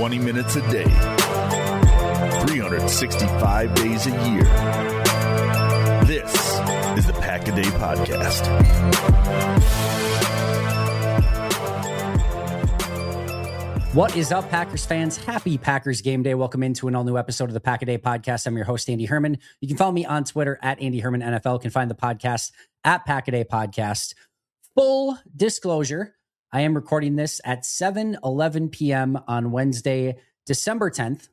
20 minutes a day, 365 days a year. This is the Pack a Day Podcast. What is up, Packers fans? Happy Packers game day. Welcome into an all-new episode of the Pack a Day Podcast. I'm your host, Andy Herman. You can follow me on Twitter at Andy Herman NFL. You can find the podcast at Pack a Day Podcast. Full disclosure, I am recording this at 7:11 p.m. on Wednesday, December 10th.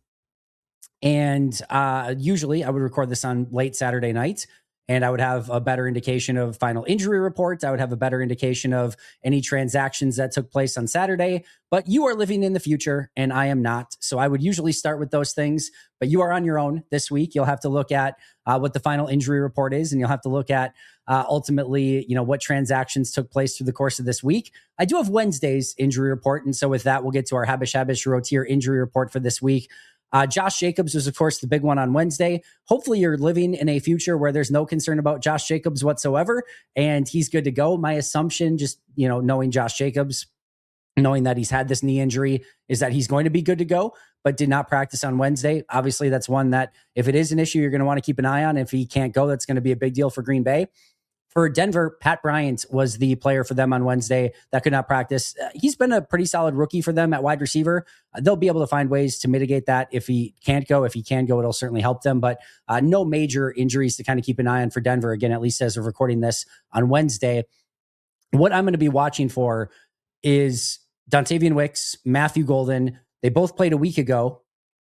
And usually I would record this on late Saturday night, and I would have a better indication of final injury reports. I would have a better indication of any transactions that took place on Saturday. But you are living in the future, and I am not. So I would usually start with those things. But you are on your own this week. You'll have to look at what the final injury report is, and you'll have to look at ultimately, what transactions took place through the course of this week. I do have Wednesday's injury report, and so with that, we'll get to our Habish Rotier injury report for this week. Josh Jacobs was, of course, the big one on Wednesday. Hopefully you're living in a future where there's no concern about Josh Jacobs whatsoever, and he's good to go. My assumption, just, knowing Josh Jacobs, knowing that he's had this knee injury, is that he's going to be good to go, but did not practice on Wednesday. Obviously, that's one that if it is an issue, you're going to want to keep an eye on. If he can't go, that's going to be a big deal for Green Bay. For Denver, Pat Bryant was the player for them on Wednesday that could not practice. He's been a pretty solid rookie for them at wide receiver. They'll be able to find ways to mitigate that if he can't go. If he can go, it'll certainly help them. But no major injuries to kind of keep an eye on for Denver, again, at least as of recording this on Wednesday. What I'm going to be watching for is Dontavian Wicks, Matthew Golden. They both played a week ago.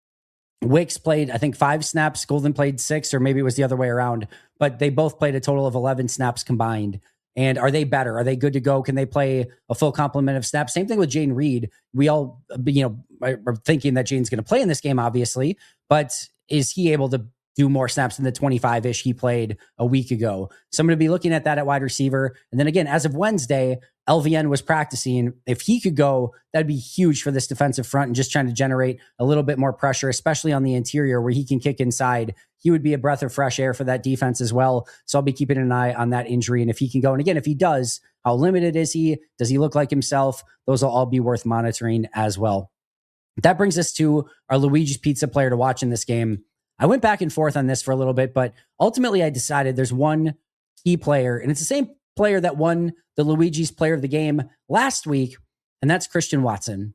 Wicks played, I think, 5 snaps. Golden played 6, or maybe it was the other way around. But they both played a total of 11 snaps combined. And are they better? Are they good to go? Can they play a full complement of snaps? Same thing with Jayden Reed. We all, are thinking that Jaden's going to play in this game, obviously. But is he able to do more snaps than the 25-ish he played a week ago? So I'm going to be looking at that at wide receiver. And then again, as of Wednesday, LVN was practicing. If he could go, that'd be huge for this defensive front and just trying to generate a little bit more pressure, especially on the interior where he can kick inside. He would be a breath of fresh air for that defense as well. So I'll be keeping an eye on that injury. And if he can go, and again, if he does, how limited is he? Does he look like himself? Those will all be worth monitoring as well. That brings us to our Luigi's Pizza player to watch in this game. I went back and forth on this for a little bit, but ultimately I decided there's one key player, and it's the same player that won the Luigi's Player of the Game last week, and that's Christian Watson.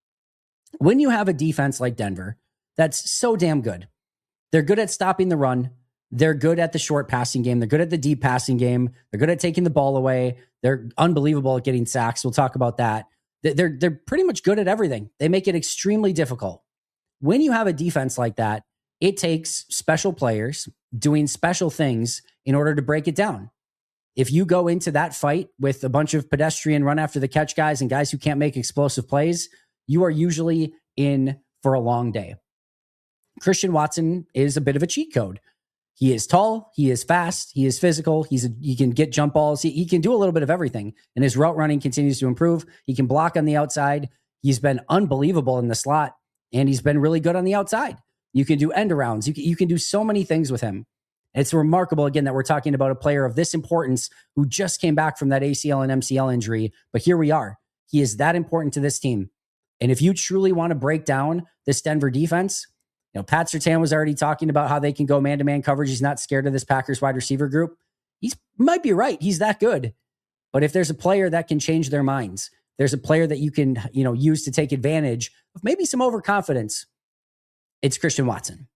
When you have a defense like Denver that's so damn good, they're good at stopping the run, they're good at the short passing game, they're good at the deep passing game, they're good at taking the ball away, they're unbelievable at getting sacks. We'll talk about that. They're pretty much good at everything. They make it extremely difficult. When you have a defense like that, it takes special players doing special things in order to break it down. If you go into that fight with a bunch of pedestrian run after the catch guys and guys who can't make explosive plays, you are usually in for a long day. Christian Watson is a bit of a cheat code. He is tall, he is fast, he is physical, he can get jump balls, he can do a little bit of everything, and his route running continues to improve. He can block on the outside. He's been unbelievable in the slot, and he's been really good on the outside. You can do end arounds. You can do so many things with him. It's remarkable, again, that we're talking about a player of this importance who just came back from that ACL and MCL injury. But here we are. He is that important to this team. And if you truly want to break down this Denver defense, Pat Surtain was already talking about how they can go man-to-man coverage. He's not scared of this Packers wide receiver group. He might be right. He's that good. But if there's a player that can change their minds, there's a player that you can, use to take advantage of maybe some overconfidence, it's Christian Watson.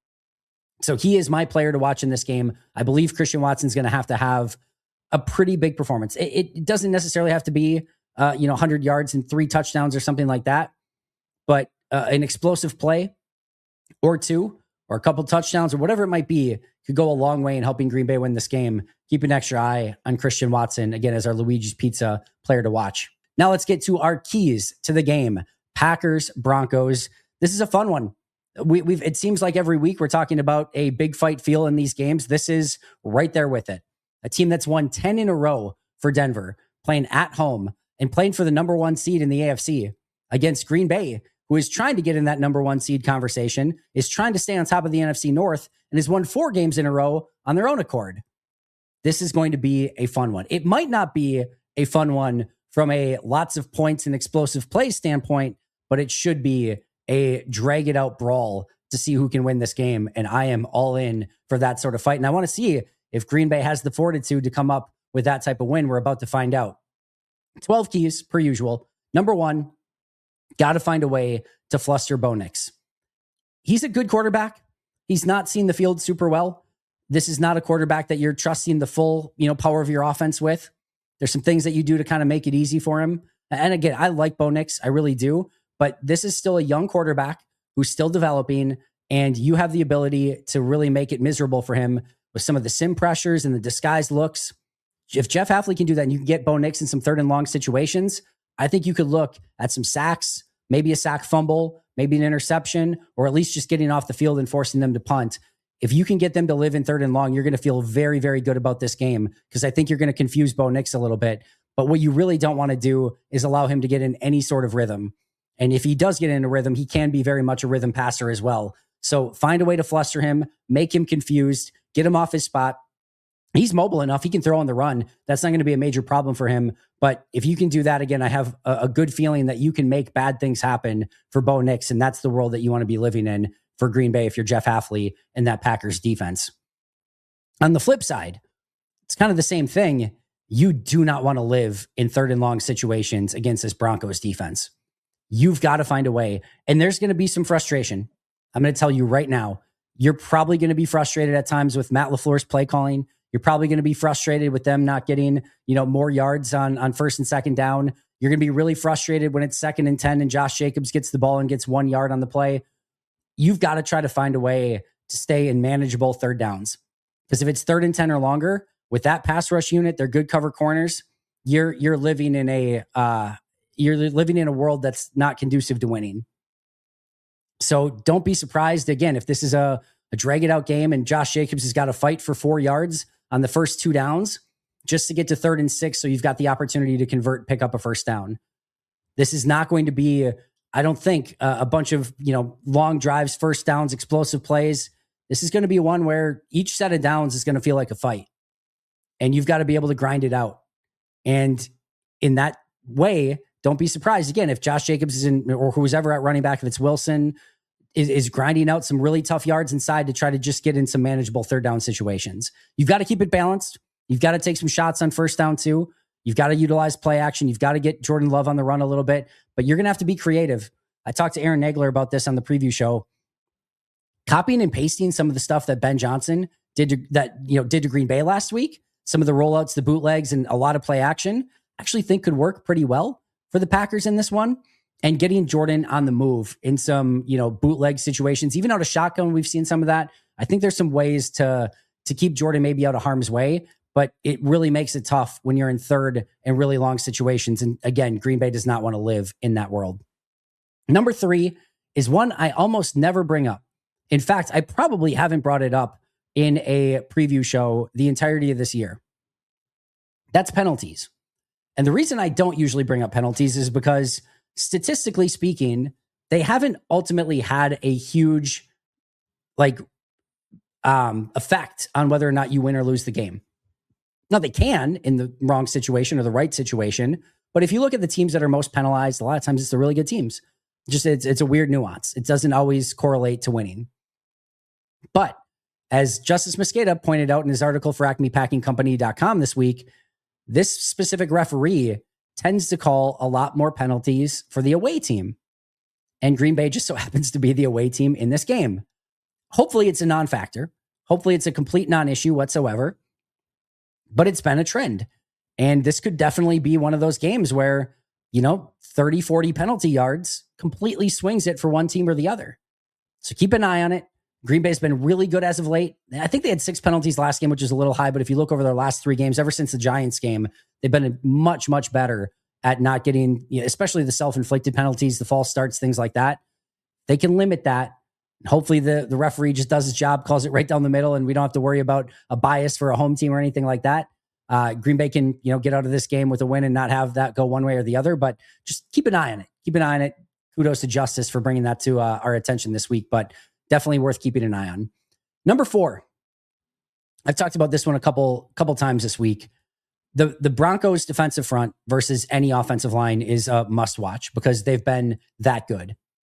So he is my player to watch in this game. I believe Christian Watson's going to have a pretty big performance. It doesn't necessarily have to be, 100 yards and 3 touchdowns or something like that, but an explosive play or 2 or a couple touchdowns or whatever it might be could go a long way in helping Green Bay win this game. Keep an extra eye on Christian Watson, again, as our Luigi's Pizza player to watch. Now let's get to our keys to the game. Packers, Broncos. This is a fun one. It seems like every week we're talking about a big fight feel in these games. This is right there with it. A team that's won 10 in a row for Denver, playing at home and playing for the number 1 seed in the AFC against Green Bay, who is trying to get in that number 1 seed conversation, is trying to stay on top of the NFC North, and has won 4 games in a row on their own accord. This is going to be a fun one. It might not be a fun one from a lots of points and explosive play standpoint, but it should be a drag it out brawl to see who can win this game. And I am all in for that sort of fight. And I want to see if Green Bay has the fortitude to come up with that type of win. We're about to find out. 12 keys per usual. Number one, got to find a way to fluster Bo Nix. He's a good quarterback. He's not seen the field super well. This is not a quarterback that you're trusting the full, power of your offense with. There's some things that you do to kind of make it easy for him. And again, I like Bo Nix. I really do. But this is still a young quarterback who's still developing, and you have the ability to really make it miserable for him with some of the sim pressures and the disguised looks. If Jeff Hafley can do that and you can get Bo Nix in some third and long situations, I think you could look at some sacks, maybe a sack fumble, maybe an interception, or at least just getting off the field and forcing them to punt. If you can get them to live in third and long, you're going to feel very, very good about this game, because I think you're going to confuse Bo Nix a little bit. But what you really don't want to do is allow him to get in any sort of rhythm. And if he does get in a rhythm, he can be very much a rhythm passer as well. So find a way to fluster him, make him confused, get him off his spot. He's mobile enough. He can throw on the run. That's not going to be a major problem for him. But if you can do that, again, I have a good feeling that you can make bad things happen for Bo Nix. And that's the world that you want to be living in for Green Bay if you're Jeff Hafley and that Packers defense. On the flip side, it's kind of the same thing. You do not want to live in third and long situations against this Broncos defense. You've got to find a way. And there's going to be some frustration. I'm going to tell you right now, you're probably going to be frustrated at times with Matt LaFleur's play calling. You're probably going to be frustrated with them not getting, more yards on first and second down. You're going to be really frustrated when it's 2nd and 10 and Josh Jacobs gets the ball and gets 1 yard on the play. You've got to try to find a way to stay in manageable third downs. Because if it's 3rd and 10 or longer, with that pass rush unit, they're good cover corners. You're living in a world that's not conducive to winning. So don't be surprised again if this is a drag it out game and Josh Jacobs has got to fight for 4 yards on the first 2 downs just to get to 3rd and 6. So you've got the opportunity to convert, pick up a first down. This is not going to be, I don't think, a bunch of, long drives, first downs, explosive plays. This is going to be one where each set of downs is going to feel like a fight. And you've got to be able to grind it out. And in that way, don't be surprised, again, if Josh Jacobs is in, or who's ever at running back, if it's Wilson, is grinding out some really tough yards inside to try to just get in some manageable third down situations. You've got to keep it balanced. You've got to take some shots on first down too. You've got to utilize play action. You've got to get Jordan Love on the run a little bit, but you're going to have to be creative. I talked to Aaron Nagler about this on the preview show. Copying and pasting some of the stuff that Ben Johnson did to Green Bay last week, some of the rollouts, the bootlegs, and a lot of play action, I actually think could work pretty well for the Packers in this one. And getting Jordan on the move in some, bootleg situations, even out of shotgun, we've seen some of that. I think there's some ways to keep Jordan maybe out of harm's way, but it really makes it tough when you're in third and really long situations. And again, Green Bay does not want to live in that world. Number 3 is one I almost never bring up. In fact, I probably haven't brought it up in a preview show the entirety of this year. That's penalties. And the reason I don't usually bring up penalties is because statistically speaking, they haven't ultimately had a huge effect on whether or not you win or lose the game. Now, they can in the wrong situation or the right situation, but if you look at the teams that are most penalized, a lot of times it's the really good teams. Just it's a weird nuance. It doesn't always correlate to winning. But as Justice Mosqueda pointed out in his article for acmepackingcompany.com this week, this specific referee tends to call a lot more penalties for the away team. And Green Bay just so happens to be the away team in this game. Hopefully it's a non-factor. Hopefully it's a complete non-issue whatsoever. But it's been a trend. And this could definitely be one of those games where, 30, 40 penalty yards completely swings it for one team or the other. So keep an eye on it. Green Bay's been really good as of late. I think they had 6 penalties last game, which is a little high. But if you look over their last 3 games, ever since the Giants game, they've been much, much better at not getting, especially the self-inflicted penalties, the false starts, things like that. They can limit that. Hopefully the referee just does his job, calls it right down the middle, and we don't have to worry about a bias for a home team or anything like that. Green Bay can, get out of this game with a win and not have that go one way or the other, but just keep an eye on it. Keep an eye on it. Kudos to Justice for bringing that to our attention this week, but definitely worth keeping an eye on. Number 4, I've talked about this one a couple times this week. The Broncos defensive front versus any offensive line is a must watch because they've been that good.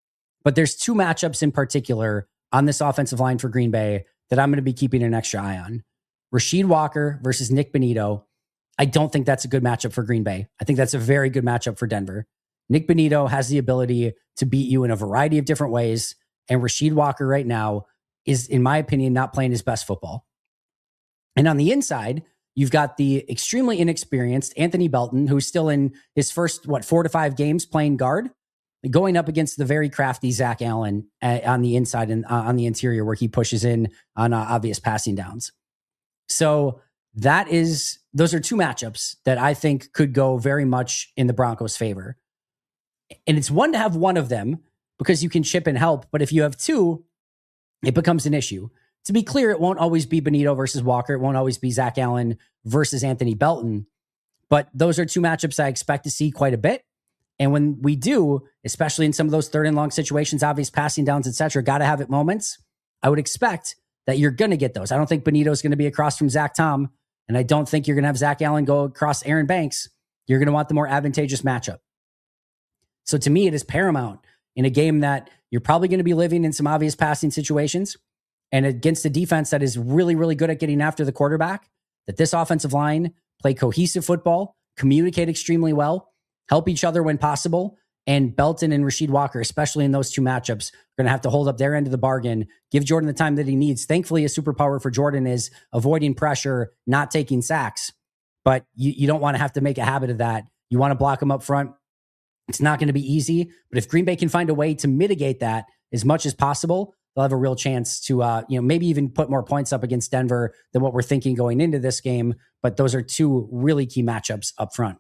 But there's two matchups in particular on this offensive line for Green Bay that I'm going to be keeping an extra eye on. Rasheed Walker versus Nick Bonitto. I don't think that's a good matchup for Green Bay. I think that's a very good matchup for Denver. Nick Bonitto has the ability to beat you in a variety of different ways. And Rasheed Walker right now is, in my opinion, not playing his best football. And on the inside, you've got the extremely inexperienced Anthony Belton, who's still in his first, 4 to 5 games playing guard, going up against the very crafty Zach Allen on the inside and on the interior where he pushes in on obvious passing downs. So those are two matchups that I think could go very much in the Broncos' favor. And it's one to have one of them because you can chip and help. But if you have two, it becomes an issue. To be clear, it won't always be Bonitto versus Walker. It won't always be Zach Allen versus Anthony Belton. But those are two matchups I expect to see quite a bit. And when we do, especially in some of those third and long situations, obvious passing downs, etc., got to have it moments, I would expect that you're going to get those. I don't think Bonitto is going to be across from Zach Tom. And I don't think you're going to have Zach Allen go across Aaron Banks. You're going to want the more advantageous matchup. So to me, it is paramount in a game that you're probably going to be living in some obvious passing situations and against a defense that is really, really good at getting after the quarterback, that this offensive line play cohesive football, communicate extremely well, help each other when possible. And Belton and Rasheed Walker, especially in those two matchups, are going to have to hold up their end of the bargain, give Jordan the time that he needs. Thankfully, a superpower for Jordan is avoiding pressure, not taking sacks. But you don't want to have to make a habit of that. You want to block him up front. It's not going to be easy. But if Green Bay can find a way to mitigate that as much as possible, they'll have a real chance to maybe even put more points up against Denver than what we're thinking going into this game. But those are two really key matchups up front.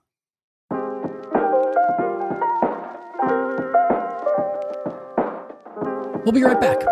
We'll be right back.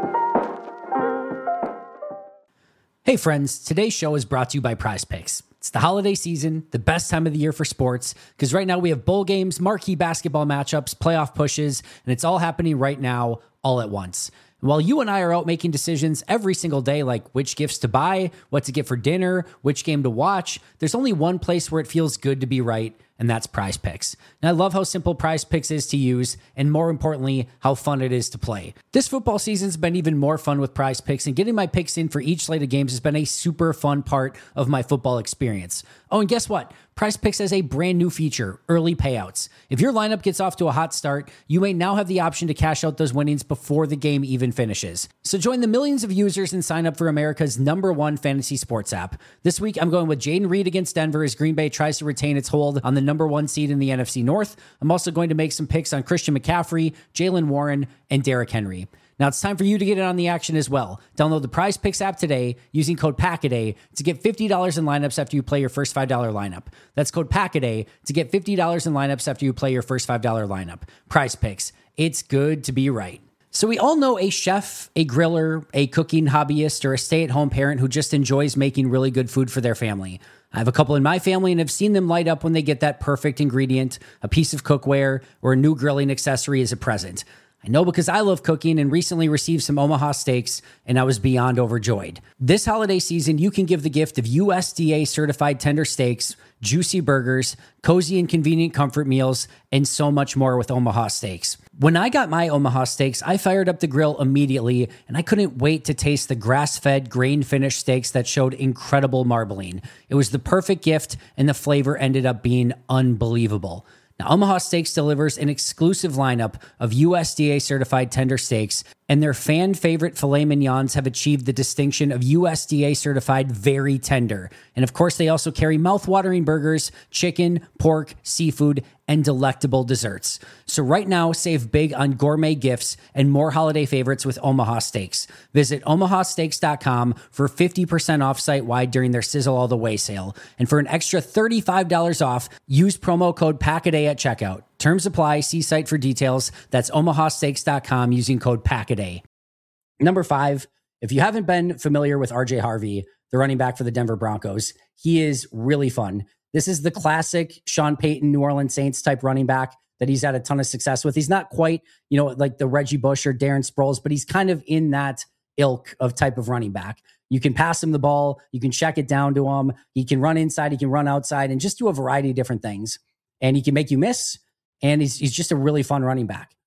Hey friends, today's show is brought to you by Prize Picks. It's the holiday season, the best time of the year for sports, because right now we have bowl games, marquee basketball matchups, playoff pushes, and it's all happening right now, all at once. And while you and I are out making decisions every single day, like which gifts to buy, what to get for dinner, which game to watch, there's only one place where it feels good to be right, and that's Prize Picks. And I love how simple Prize Picks is to use, and more importantly, how fun it is to play. This football season's been even more fun with Prize Picks, and getting my picks in for each slate of games has been a super fun part of my football experience. Oh, and guess what? Prize Picks has a brand new feature, early payouts. If your lineup gets off to a hot start, you may now have the option to cash out those winnings before the game even finishes. So join the millions of users and sign up for America's #1 fantasy sports app. This week, I'm going with Jaden Reed against Denver as Green Bay tries to retain its hold on the #1 seed in the NFC North. I'm also going to make some picks on Christian McCaffrey, Jaylen Warren, and Derrick Henry. Now it's time for you to get in on the action as well. Download the Prize Picks app today using code PACKADAY to get $50 in lineups after you play your first $5 lineup. That's code PACKADAY to get $50 in lineups after you play your first $5 lineup. Prize Picks. It's good to be right. So we all know a chef, a griller, a cooking hobbyist, or a stay-at-home parent who just enjoys making really good food for their family. I have a couple in my family and have seen them light up when they get that perfect ingredient, a piece of cookware, or a new grilling accessory as a present. I know because I love cooking and recently received some Omaha steaks, and I was beyond overjoyed. This holiday season, you can give the gift of USDA certified tender steaks, juicy burgers, cozy and convenient comfort meals, and so much more with Omaha Steaks. When I got my Omaha Steaks, I fired up the grill immediately, and I couldn't wait to taste the grass-fed, grain-finished steaks that showed incredible marbling. It was the perfect gift, and the flavor ended up being unbelievable. Now, Omaha Steaks delivers an exclusive lineup of USDA certified tender steaks, and their fan favorite filet mignons have achieved the distinction of USDA certified very tender. And of course, they also carry mouth-watering burgers, chicken, pork, seafood, and delectable desserts. So right now, save big on gourmet gifts and more holiday favorites with Omaha Steaks. Visit omahasteaks.com for 50% off site-wide during their Sizzle All the Way sale. And for an extra $35 off, use promo code PACKADAY at checkout. Terms apply. See site for details. That's omahasteaks.com using code PACKADAY. Number 5, if you haven't been familiar with RJ Harvey, the running back for the Denver Broncos, he is really fun. This is the classic Sean Payton, New Orleans Saints type running back that he's had a ton of success with. He's not quite, like the Reggie Bush or Darren Sproles, but he's kind of in that ilk of type of running back. You can pass him the ball. You can check it down to him. He can run inside. He can run outside and just do a variety of different things. And he can make you miss. And he's just a really fun running back.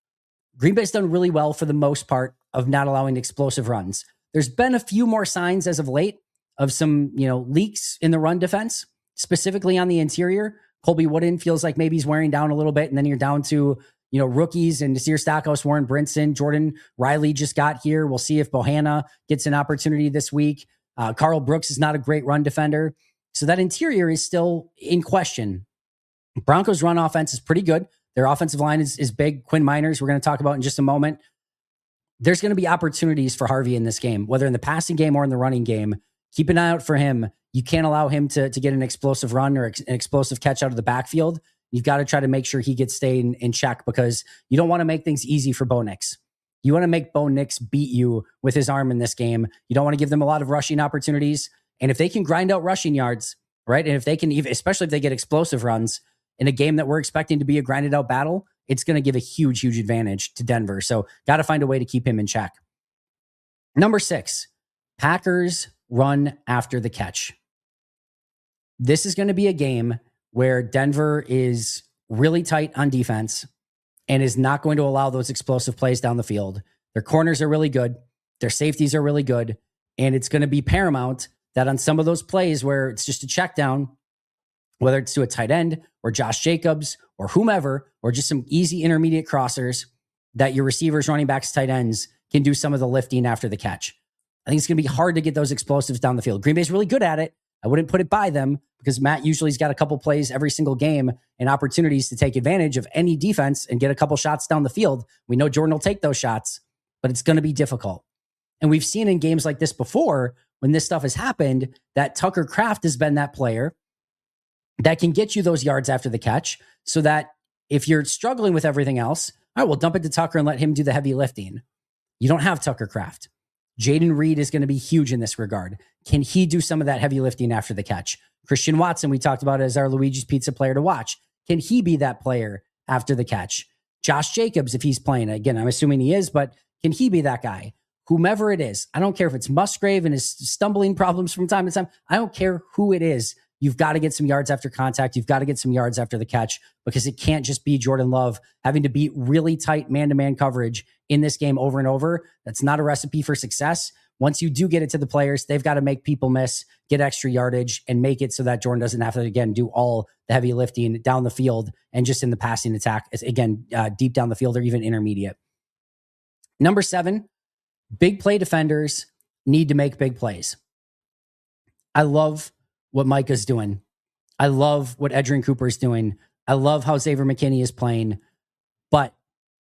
Green Bay's done really well for the most part of not allowing explosive runs. There's been a few more signs as of late of some, leaks in the run defense, specifically on the interior. Colby Wooden feels like maybe he's wearing down a little bit, and then you're down to, rookies and Nasir Stackhouse, Warren Brinson, Jordan Riley just got here. We'll see if Bohanna gets an opportunity this week. Carl Brooks is not a great run defender. So that interior is still in question. Broncos' run offense is pretty good. Their offensive line is big. Quinn Miners, we're going to talk about in just a moment. There's going to be opportunities for Harvey in this game, whether in the passing game or in the running game. Keep an eye out for him. You can't allow him to get an explosive run or an explosive catch out of the backfield. You've got to try to make sure he gets stayed in check, because you don't want to make things easy for Bo Nix. You want to make Bo Nix beat you with his arm in this game. You don't want to give them a lot of rushing opportunities. And if they can grind out rushing yards, right? And if they can, especially if they get explosive runs in a game that we're expecting to be a grinded out battle, it's going to give a huge, huge advantage to Denver. So got to find a way to keep him in check. Number 6, Packers run after the catch. This is going to be a game where Denver is really tight on defense and is not going to allow those explosive plays down the field. Their corners are really good. Their safeties are really good. And it's going to be paramount that on some of those plays where it's just a check down, whether it's to a tight end or Josh Jacobs or whomever, or just some easy intermediate crossers, that your receivers, running backs, tight ends can do some of the lifting after the catch. I think it's going to be hard to get those explosives down the field. Green Bay's really good at it. I wouldn't put it by them, because Matt usually has got a couple plays every single game and opportunities to take advantage of any defense and get a couple shots down the field. We know Jordan will take those shots, but it's going to be difficult. And we've seen in games like this before, when this stuff has happened, that Tucker Kraft has been that player that can get you those yards after the catch, so that if you're struggling with everything else, all right, we'll dump it to Tucker and let him do the heavy lifting. You don't have Tucker Kraft. Jaden Reed is going to be huge in this regard. Can he do some of that heavy lifting after the catch? Christian Watson, we talked about as our Luigi's Pizza player to watch. Can he be that player after the catch? Josh Jacobs, if he's playing, again, I'm assuming he is, but can he be that guy? Whomever it is, I don't care if it's Musgrave and his stumbling problems from time to time. I don't care who it is. You've got to get some yards after contact. You've got to get some yards after the catch, because it can't just be Jordan Love having to beat really tight man-to-man coverage in this game over and over. That's not a recipe for success. Once you do get it to the players, they've got to make people miss, get extra yardage, and make it so that Jordan doesn't have to, again, do all the heavy lifting down the field and just in the passing attack, again, deep down the field or even intermediate. Number 7, big play defenders need to make big plays. I love what Micah's doing. I love what Edgerrin Cooper's doing. I love how Xavier McKinney is playing, but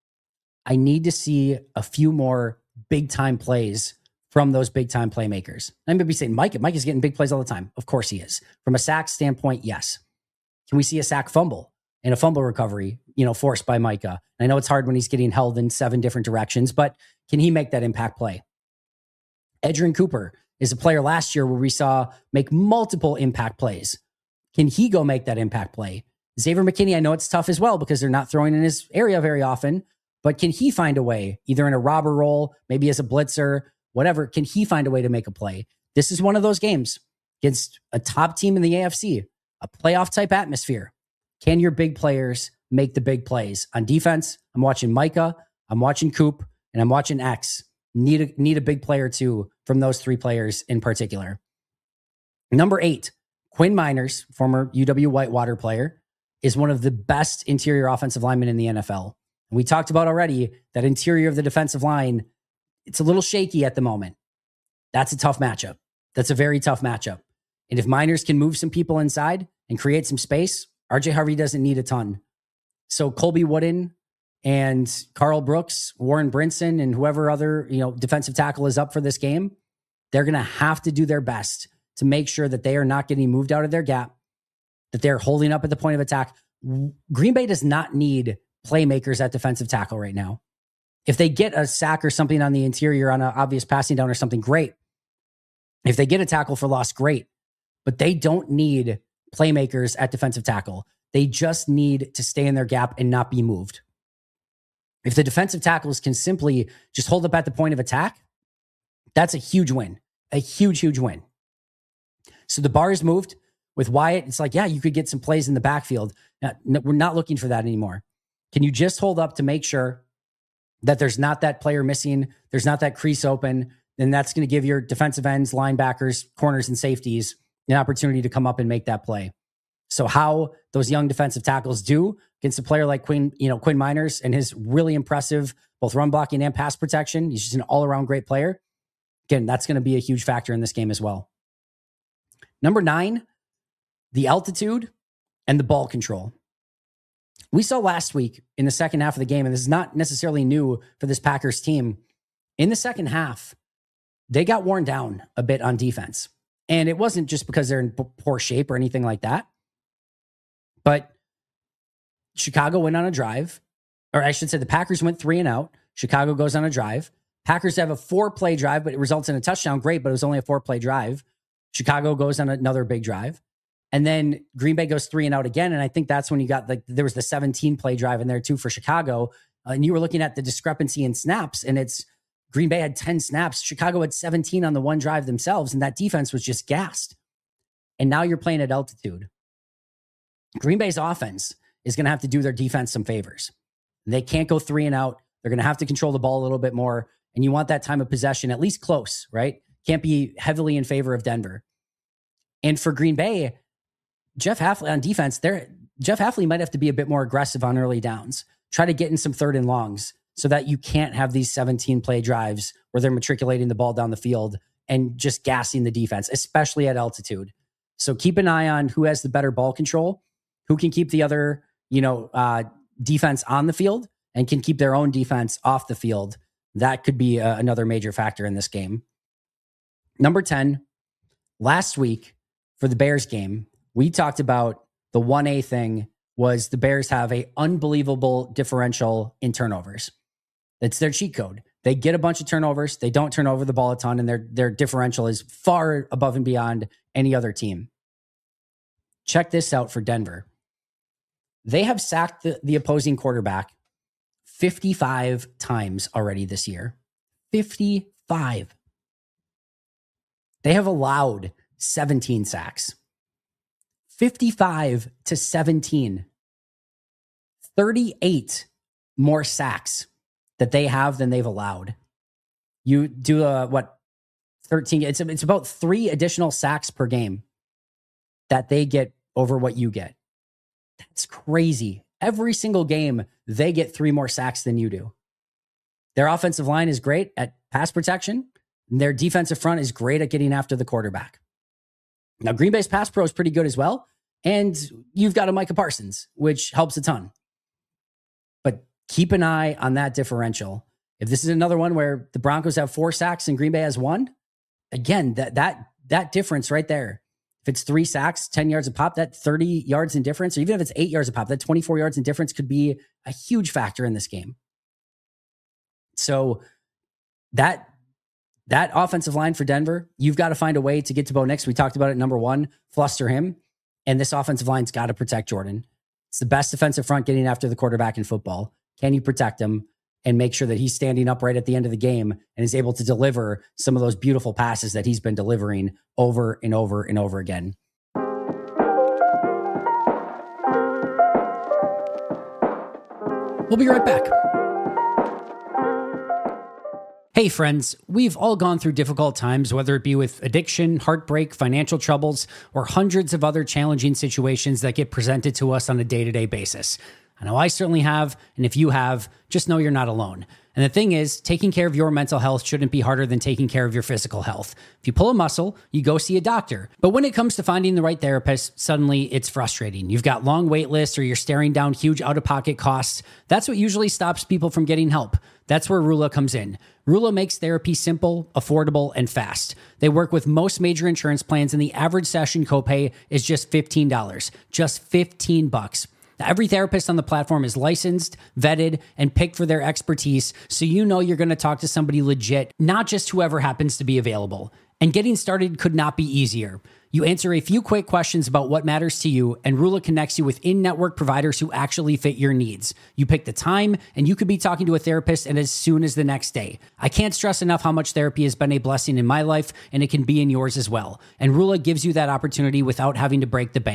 I need to see a few more big-time plays from those big-time playmakers. I'm going to be saying, Micah's getting big plays all the time. Of course he is. From a sack standpoint, yes. Can we see a sack fumble and a fumble recovery, forced by Micah? I know it's hard when he's getting held in 7 different directions, but can he make that impact play? Edgerrin Cooper is a player last year where we saw make multiple impact plays. Can he go make that impact play? Xavier McKinney, I know it's tough as well because they're not throwing in his area very often, but can he find a way, either in a robber role, maybe as a blitzer, whatever, can he find a way to make a play? This is one of those games against a top team in the AFC, a playoff type atmosphere. Can your big players make the big plays? On defense, I'm watching Micah, I'm watching Coop, and I'm watching X. Need a big player too from those 3 players in particular. Number 8, Quinn Miners, former UW Whitewater player, is one of the best interior offensive linemen in the NFL. And we talked about already that interior of the defensive line, it's a little shaky at the moment. That's a tough matchup. That's a very tough matchup. And if Miners can move some people inside and create some space, RJ Harvey doesn't need a ton. So Colby Wooden and Carl Brooks, Warren Brinson, and whoever other defensive tackle is up for this game, they're going to have to do their best to make sure that they are not getting moved out of their gap, that they're holding up at the point of attack. Green Bay does not need playmakers at defensive tackle right now. If they get a sack or something on the interior on an obvious passing down or something, great. If they get a tackle for loss, great. But they don't need playmakers at defensive tackle. They just need to stay in their gap and not be moved. If the defensive tackles can simply just hold up at the point of attack, that's a huge win. A huge, huge win. So the bar is moved with Wyatt. It's like, yeah, you could get some plays in the backfield. No, we're not looking for that anymore. Can you just hold up to make sure that there's not that player missing, there's not that crease open, then that's going to give your defensive ends, linebackers, corners, and safeties an opportunity to come up and make that play. So how those young defensive tackles do against a player like Quinn Miners and his really impressive both run blocking and pass protection, he's just an all-around great player. Again, that's going to be a huge factor in this game as well. Number 9, the altitude and the ball control. We saw last week in the second half of the game, and this is not necessarily new for this Packers team, in the second half, they got worn down a bit on defense. And it wasn't just because they're in poor shape or anything like that. But Chicago went on a drive, or I should say the Packers went 3 and out. Chicago goes on a drive. Packers have a 4-play drive, but it results in a touchdown. Great, but it was only a 4-play drive. Chicago goes on another big drive. And then Green Bay goes 3 and out again. And I think that's when you got there was the 17-play drive in there too for Chicago. And you were looking at the discrepancy in snaps, and it's Green Bay had 10 snaps. Chicago had 17 on the one drive themselves, and that defense was just gassed. And now you're playing at altitude. Green Bay's offense is going to have to do their defense some favors. They can't go 3 and out. They're going to have to control the ball a little bit more. And you want that time of possession at least close, right? Can't be heavily in favor of Denver. And for Green Bay, Jeff Hafley on defense, Jeff Hafley might have to be a bit more aggressive on early downs. Try to get in some 3rd and longs so that you can't have these 17-play drives where they're matriculating the ball down the field and just gassing the defense, especially at altitude. So keep an eye on who has the better ball control, who can keep the other, defense on the field and can keep their own defense off the field. That could be another major factor in this game. Number 10, last week for the Bears game, we talked about the 1A thing was the Bears have a unbelievable differential in turnovers. It's their cheat code. They get a bunch of turnovers. They don't turn over the ball a ton, and their differential is far above and beyond any other team. Check this out for Denver. They have sacked the opposing quarterback 55 times already this year. 55. They have allowed 17 sacks. 55 to 17. 38 more sacks that they have than they've allowed. You do 13? It's about 3 additional sacks per game that they get over what you get. That's crazy. Every single game, they get 3 more sacks than you do. Their offensive line is great at pass protection. And their defensive front is great at getting after the quarterback. Now, Green Bay's pass pro is pretty good as well. And you've got a Micah Parsons, which helps a ton. But keep an eye on that differential. If this is another one where the Broncos have 4 sacks and Green Bay has 1, again, that difference right there. If it's 3 sacks, 10 yards a pop, that 30 yards in difference, or even if it's 8 yards a pop, that 24 yards in difference could be a huge factor in this game. So that offensive line for Denver, you've got to find a way to get to Bo Nix. We talked about it, number 1, fluster him. And this offensive line's got to protect Jordan. It's the best defensive front getting after the quarterback in football. Can you protect him and make sure that he's standing upright at the end of the game and is able to deliver some of those beautiful passes that he's been delivering over and over and over again? We'll be right back. Hey friends, we've all gone through difficult times, whether it be with addiction, heartbreak, financial troubles, or hundreds of other challenging situations that get presented to us on a day-to-day basis. I know I certainly have, and if you have, just know you're not alone. And the thing is, taking care of your mental health shouldn't be harder than taking care of your physical health. If you pull a muscle, you go see a doctor. But when it comes to finding the right therapist, suddenly it's frustrating. You've got long wait lists or you're staring down huge out-of-pocket costs. That's what usually stops people from getting help. That's where Rula comes in. Rula makes therapy simple, affordable, and fast. They work with most major insurance plans, and the average session copay is just $15. Just $15. Every therapist on the platform is licensed, vetted, and picked for their expertise, so you know you're going to talk to somebody legit, not just whoever happens to be available. And getting started could not be easier. You answer a few quick questions about what matters to you, and Rula connects you with in-network providers who actually fit your needs. You pick the time, and you could be talking to a therapist as soon as the next day. I can't stress enough how much therapy has been a blessing in my life, and it can be in yours as well. And Rula gives you that opportunity without having to break the bank.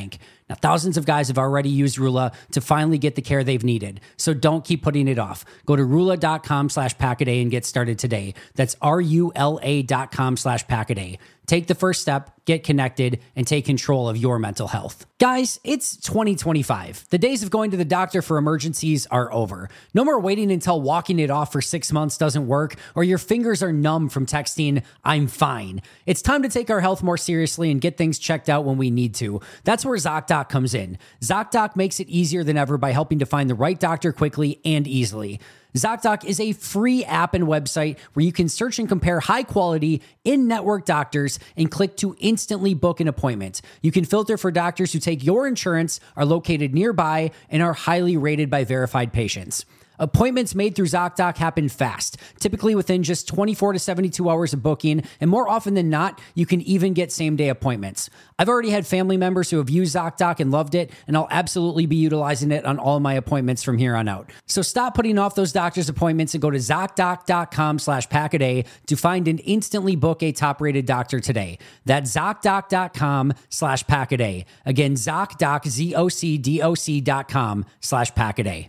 Now, thousands of guys have already used Rula to finally get the care they've needed. So don't keep putting it off. Go to Rula.com/Packaday and get started today. That's RULA.com/Packaday. Take the first step, get connected, and take control of your mental health. Guys, it's 2025. The days of going to the doctor for emergencies are over. No more waiting until walking it off for 6 months doesn't work, or your fingers are numb from texting, "I'm fine." It's time to take our health more seriously and get things checked out when we need to. That's where ZocDoc comes in. ZocDoc makes it easier than ever by helping to find the right doctor quickly and easily. ZocDoc is a free app and website where you can search and compare high-quality, in-network doctors and click to instantly book an appointment. You can filter for doctors who take your insurance, are located nearby, and are highly rated by verified patients. Appointments made through ZocDoc happen fast, typically within just 24 to 72 hours of booking, and more often than not, you can even get same-day appointments. I've already had family members who have used ZocDoc and loved it, and I'll absolutely be utilizing it on all my appointments from here on out. So stop putting off those doctor's appointments and go to ZocDoc.com/Packaday to find and instantly book a top-rated doctor today. That's ZocDoc.com/Packaday. Again, ZocDoc, ZocDoc.com/Packaday.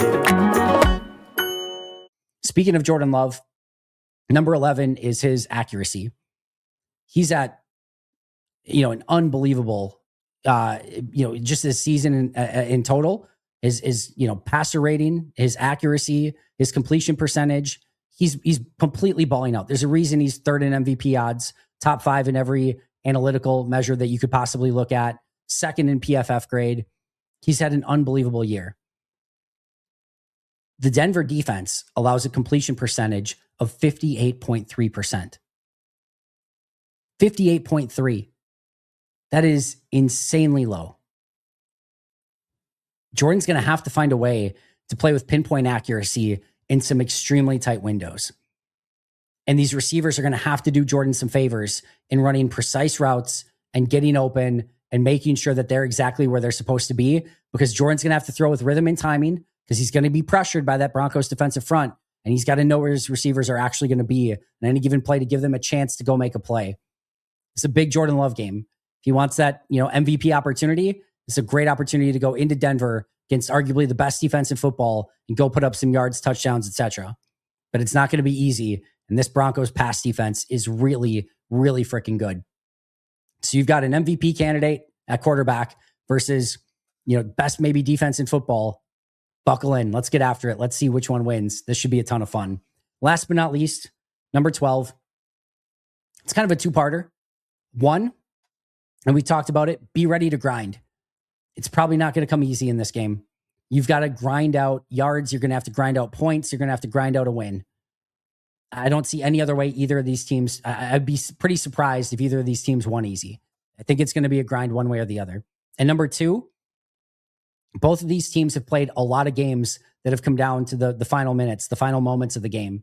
Speaking of Jordan Love, number 11 is his accuracy. He's at, an unbelievable, just this season in total, his passer rating, his accuracy, his completion percentage. He's completely balling out. There's a reason he's third in MVP odds, top 5 in every analytical measure that you could possibly look at, second in PFF grade. He's had an unbelievable year. The Denver defense allows a completion percentage of 58.3%. 58.3. That is insanely low. Jordan's going to have to find a way to play with pinpoint accuracy in some extremely tight windows. And these receivers are going to have to do Jordan some favors in running precise routes and getting open and making sure that they're exactly where they're supposed to be, because Jordan's going to have to throw with rhythm and timing, because he's going to be pressured by that Broncos defensive front, and he's got to know where his receivers are actually going to be in any given play to give them a chance to go make a play. It's a big Jordan Love game. If he wants that, MVP opportunity, it's a great opportunity to go into Denver against arguably the best defense in football and go put up some yards, touchdowns, etc. But it's not going to be easy, and this Broncos pass defense is really, really freaking good. So you've got an MVP candidate at quarterback versus, best maybe defense in football. Buckle in. Let's get after it. Let's see which one wins. This should be a ton of fun. Last but not least, number 12. It's kind of a two-parter. One, and we talked about it, be ready to grind. It's probably not going to come easy in this game. You've got to grind out yards. You're going to have to grind out points. You're going to have to grind out a win. I don't see any other way either of these teams. I'd be pretty surprised if either of these teams won easy. I think it's going to be a grind one way or the other. And number two, both of these teams have played a lot of games that have come down to the final minutes, the final moments of the game.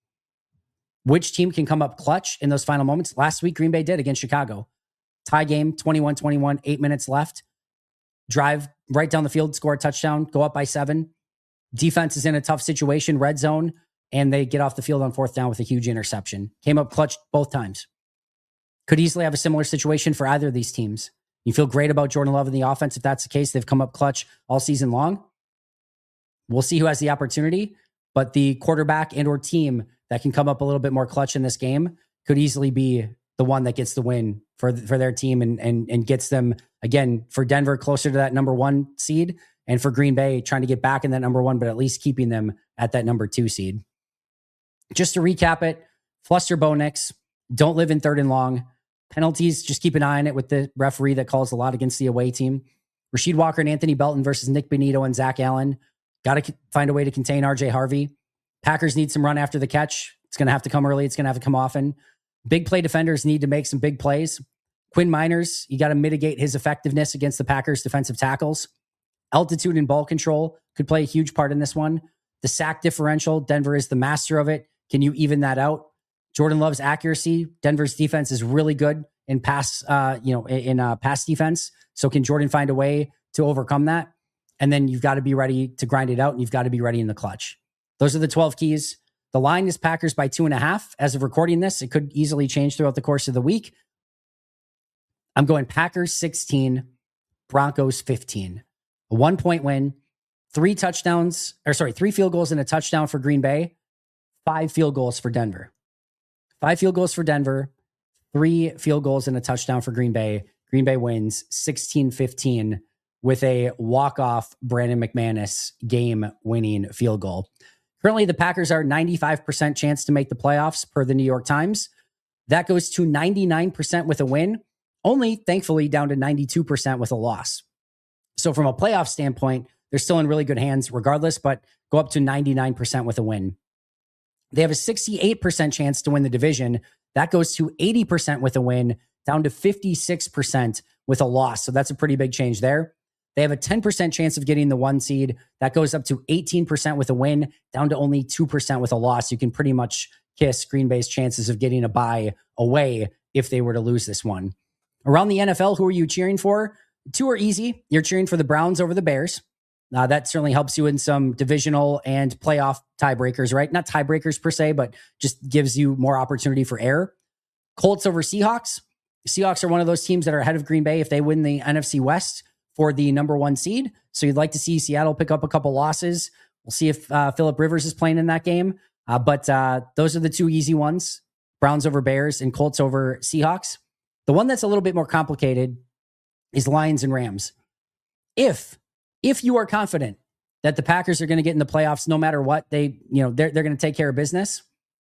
Which team can come up clutch in those final moments? Last week, Green Bay did against Chicago. Tie game, 21-21, 8 minutes left. Drive right down the field, score a touchdown, go up by 7. Defense is in a tough situation, red zone, and they get off the field on 4th down with a huge interception. Came up clutch both times. Could easily have a similar situation for either of these teams. You feel great about Jordan Love in the offense. If that's the case, they've come up clutch all season long. We'll see who has the opportunity, but the quarterback and or team that can come up a little bit more clutch in this game could easily be the one that gets the win for their team and gets them, again, for Denver closer to that number 1 seed, and for Green Bay trying to get back in that number 1, but at least keeping them at that number 2 seed. Just to recap it, fluster Bo Nix, don't live in 3rd and long. Penalties, just keep an eye on it with the referee that calls a lot against the away team. Rasheed Walker and Anthony Belton versus Nick Benito and Zach Allen. Got to find a way to contain RJ Harvey. Packers need some run after the catch. It's going to have to come early. It's going to have to come often. Big play defenders need to make some big plays. Quinn Miners, you got to mitigate his effectiveness against the Packers defensive tackles. Altitude and ball control could play a huge part in this one. The sack differential, Denver is the master of it. Can you even that out? Jordan Love's accuracy. Denver's defense is really good in pass defense. So can Jordan find a way to overcome that? And then you've got to be ready to grind it out, and you've got to be ready in the clutch. Those are the 12 keys. The line is Packers by 2.5. As of recording this, it could easily change throughout the course of the week. I'm going Packers 16, Broncos 15. A 1-point win, 3 field goals and a touchdown for Green Bay, 5 field goals for Denver. 5 field goals for Denver, 3 field goals and a touchdown for Green Bay. Green Bay wins 16-15 with a walk-off Brandon McManus game-winning field goal. Currently, the Packers are 95% chance to make the playoffs per the New York Times. That goes to 99% with a win, only thankfully down to 92% with a loss. So from a playoff standpoint, they're still in really good hands regardless, but go up to 99% with a win. They have a 68% chance to win the division. That goes to 80% with a win, down to 56% with a loss. So that's a pretty big change there. They have a 10% chance of getting the 1 seed. That goes up to 18% with a win, down to only 2% with a loss. You can pretty much kiss Green Bay's chances of getting a bye away if they were to lose this one. Around the NFL, who are you cheering for? 2 are easy. You're cheering for the Browns over the Bears. That certainly helps you in some divisional and playoff tiebreakers, right? Not tiebreakers per se, but just gives you more opportunity for error. Colts over Seahawks. Seahawks are one of those teams that are ahead of Green Bay if they win the NFC West for the number 1 seed. So you'd like to see Seattle pick up a couple losses. We'll see if Phillip Rivers is playing in that game. But those are the 2 easy ones. Browns over Bears and Colts over Seahawks. The one that's a little bit more complicated is Lions and Rams. If you are confident that the Packers are going to get in the playoffs no matter what, they're going to take care of business.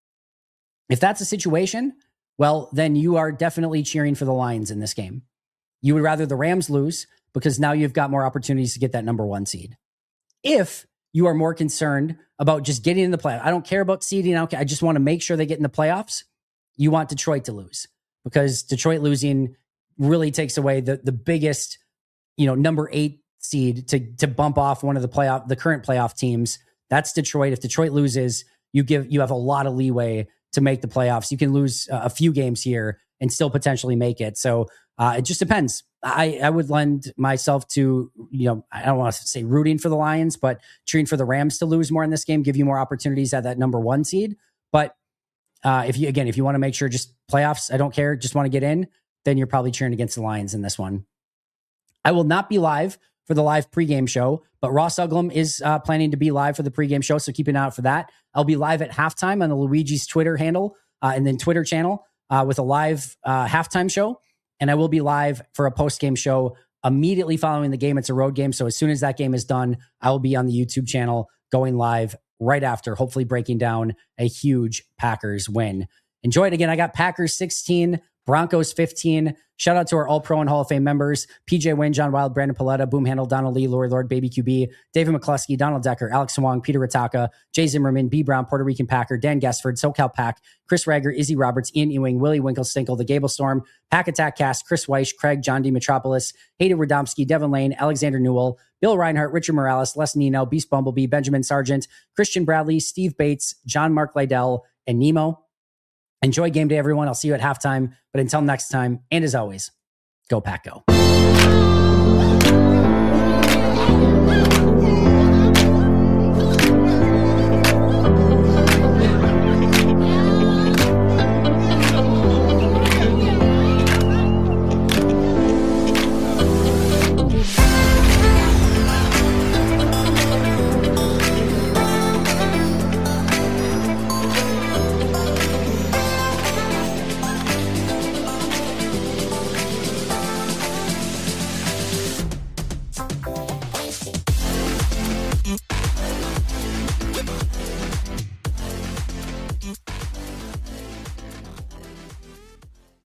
If that's a situation, well, then you are definitely cheering for the Lions in this game. You would rather the Rams lose because now you've got more opportunities to get that number 1 seed. If you are more concerned about just getting in the playoffs, I don't care about seeding. I just want to make sure they get in the playoffs. You want Detroit to lose because Detroit losing really takes away the biggest, number 8 seed to bump off one of the current playoff teams. That's Detroit. If Detroit loses, you have a lot of leeway to make the playoffs. You can lose a few games here and still potentially make it. So it just depends. I would lend myself to, I don't want to say rooting for the Lions, but cheering for the Rams to lose more in this game, give you more opportunities at that number 1 seed. But if you want to make sure just playoffs, I don't care, just want to get in, then you're probably cheering against the Lions in this one. I will not be live for the live pregame show, but Ross Uglum is planning to be live for the pregame show, so keep an eye out for that. I'll be live at halftime on the Luigi's Twitter handle and then Twitter channel with a live halftime show, and I will be live for a postgame show immediately following the game. It's a road game, so as soon as that game is done, I will be on the YouTube channel going live right after, hopefully breaking down a huge Packers win. Enjoy it again. I got Packers 16, Broncos 15. Shout out to our All-Pro and Hall of Fame members, PJ Wynn, John Wild, Brandon Paletta, Boom Handle, Donald Lee, Lori Lord, Baby QB, David McCluskey, Donald Decker, Alex Wong, Peter Ritaka, Jay Zimmerman, B. Brown, Puerto Rican Packer, Dan Guessford, SoCal Pack, Chris Rager, Izzy Roberts, Ian Ewing, Willie Winkle-Stinkle, The Gable Storm, Pack Attack Cast, Chris Weish, Craig, John D. Metropolis, Hayden Radomski, Devin Lane, Alexander Newell, Bill Reinhart, Richard Morales, Les Nino, Beast Bumblebee, Benjamin Sargent, Christian Bradley, Steve Bates, John Mark Lydell, and Nemo. Enjoy game day, everyone. I'll see you at halftime. But until next time, and as always, go Pack Go.